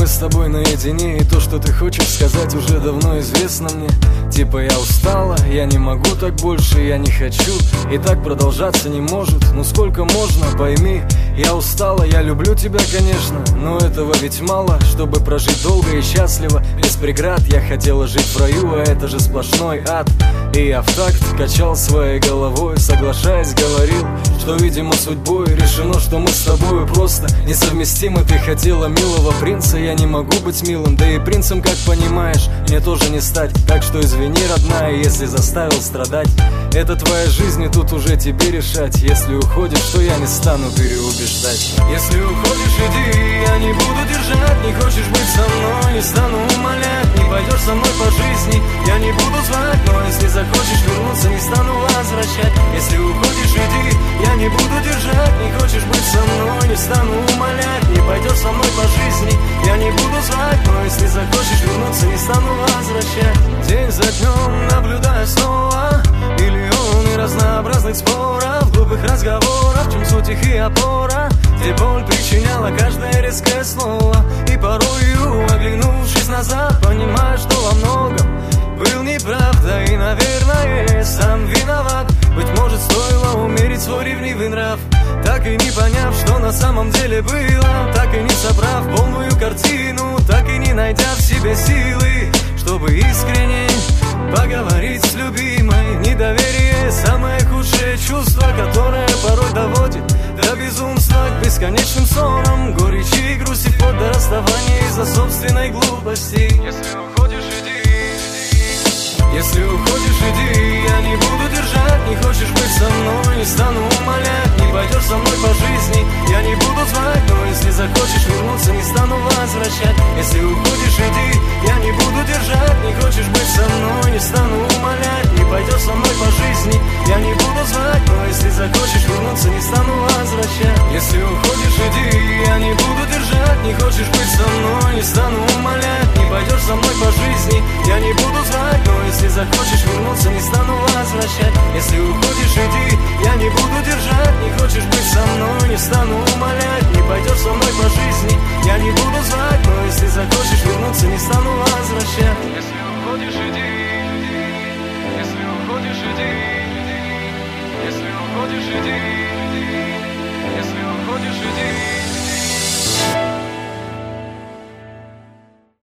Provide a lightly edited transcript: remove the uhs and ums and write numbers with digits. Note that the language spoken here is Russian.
с тобой наедине, и то, что ты хочешь сказать, уже давно известно мне. Типа я устала, я не могу так больше, я не хочу, и так продолжаться не может. Ну сколько можно, пойми, я устала, я люблю тебя, конечно, но этого ведь мало, чтобы прожить долго и счастливо, без преград. Я хотела жить в раю, а это же сплошной ад. И я в такт качал своей головой, соглашаясь, говорил, что, видимо, судьбой решено, что мы с тобой просто несовместимы. Ты хотела милого принца, я не могу быть милым, да и принцем, как понимаешь, мне тоже не стать. Так что извини, родная, если заставил страдать. Это твоя жизнь, и тут уже тебе решать. Если уходишь, то я не стану переубеждать. Если уходишь, иди, я не буду держать. Не хочешь быть со мной, не стану умолять. Не пойдешь со мной по жизни, я не буду звать. Но если захочешь вернуться, не стану возвращать. Если уходишь, иди, я не буду держать. Не хочешь быть со мной, не стану умолять. Не пойдешь со мной по жизни, я не буду звать. Но если захочешь вернуться, не стану возвращать. День за днем наблюдая снова миллионы разнообразных споров, глупых разговоров, в чем суть их и опора, где боль причиняла каждое резкое слово. И порою, оглянувшись назад, понимаю, что во многом был неправ, да и, наверное, сам виноват. Быть может, стоило умерить свой ревнивый нрав, так и не поняв, что на самом деле было, так и не собрав полную картину, так и не найдя в себе силы, чтобы искренне поговорить с любимой. Недоверие — самое худшее чувство, которое порой доводит до безумства, к бесконечным ссорам, горечи и грусти, вплоть до расставания из-за собственной глупости. Если уходишь, иди. Если уходишь, иди, я не буду держать. Не хочешь быть со мной, не стану умолять. Не пойдешь со мной по жизни, я не буду звать. Но если захочешь вернуться, не стану возвращать. Если уходишь, иди, я не буду держать. Не хочешь быть со мной, не стану умолять. Не пойдешь со мной по жизни, я не буду звать. Но если захочешь вернуться, не стану возвращать. Если уходишь, иди, я не буду держать. Не хочешь быть со мной, не стану умолять. Не пойдешь со мной по жизни, я не буду звать. Но если захочешь вернуться, не стану возвращать. Если уходишь, иди, я не буду держать. Не хочешь быть со мной, не стану умолять. Не пойдешь со мной по жизни, я не буду звать. Но